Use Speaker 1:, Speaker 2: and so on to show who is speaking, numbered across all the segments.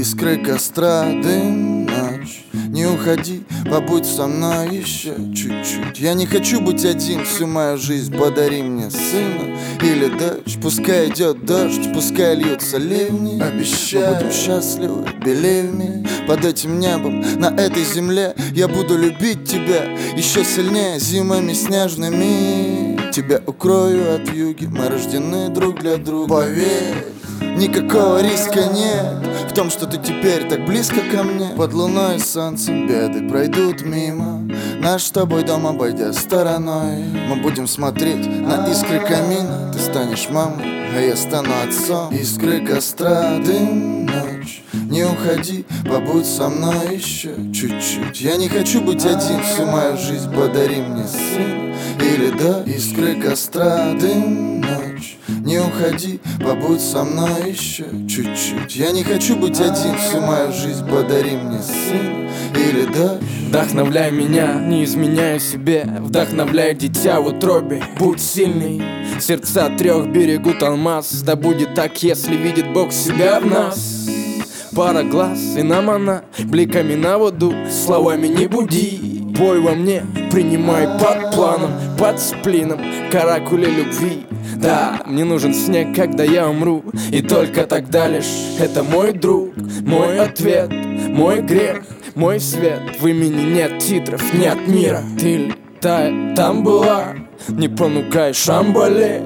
Speaker 1: искры костра, дым, ночь. Не уходи, побудь со мной еще чуть-чуть. Я не хочу быть один всю мою жизнь. Подари мне сына или дочь. Пускай идет дождь, пускай льются ливни. Обещаю, мы будем счастливы, believe me. Под этим небом, на этой земле я буду любить тебя еще сильнее зимами снежными. Тебя укрою от вьюги, мы рождены друг для друга. Поверь, никакого риска нет в том, что ты теперь так близко ко мне. Под луной и солнцем беды пройдут мимо. Наш с тобой дом обойдя стороной. Мы будем смотреть на искры камина. Ты станешь мамой, а я стану отцом. Искры костра, дым, ночь. Не уходи, побудь со мной еще чуть-чуть. Я не хочу быть один всю мою жизнь. Подари мне сына или да. Искры костра, дым, ночь. Не уходи, побудь со мной еще чуть-чуть. Я не хочу быть один всю мою жизнь. Подари мне сына или да.
Speaker 2: Вдохновляй меня, не изменяй себе. Вдохновляй дитя в утробе. Будь сильный, сердца трех берегут алмаз. Да будет так, если видит Бог себя в нас. Пара глаз, и нам она бликами на воду. Словами не буди, бой во мне принимай под планом, под сплином, каракули любви. Да, мне нужен снег, когда я умру. И только тогда лишь это мой друг, мой ответ, мой грех, мой свет. В имени нет титров, нет мира. Ты летай, там была, не понукай Шамбале.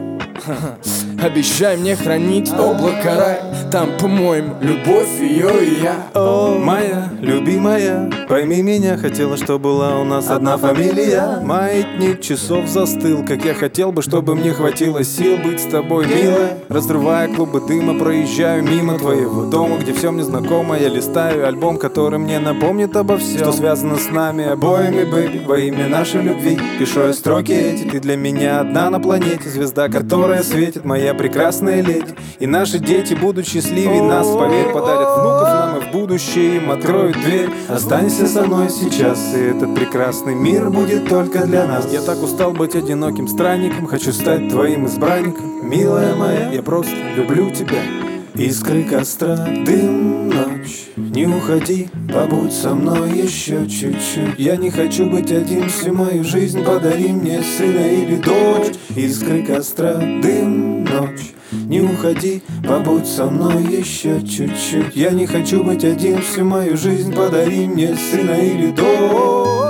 Speaker 2: Обещай мне хранить облако рай. Там, по-моему, любовь ее и я.
Speaker 3: О, моя любимая, пойми меня, хотела, чтобы была у нас одна фамилия. Маятник часов застыл, как я хотел бы, чтобы мне хватило сил быть с тобой, милая. Разрывая клубы дыма, проезжаю мимо твоего дома, где все мне знакомо. Я листаю альбом, который мне напомнит обо всем, что связано с нами обоими, бэйби. Во имя нашей любви пишу я строки эти. Ты для меня одна на планете, звезда, которая светит, моя прекрасная леди. И наши дети будут счастливее нас, поверь, подарят внуков нам и в будущее им откроют дверь. Останься со мной сейчас, и этот прекрасный мир будет только для нас. Я так устал быть одиноким странником, хочу стать твоим избранником. Милая моя, я просто люблю тебя. Искры костра, дым, ночь. Не уходи, побудь со мной еще чуть-чуть. Я не хочу быть один всю мою жизнь. Подари мне сына или дочь. Искры костра, дым, ночь. Не уходи, побудь со мной еще чуть-чуть. Я не хочу быть один всю мою жизнь. Подари мне сына или дочь.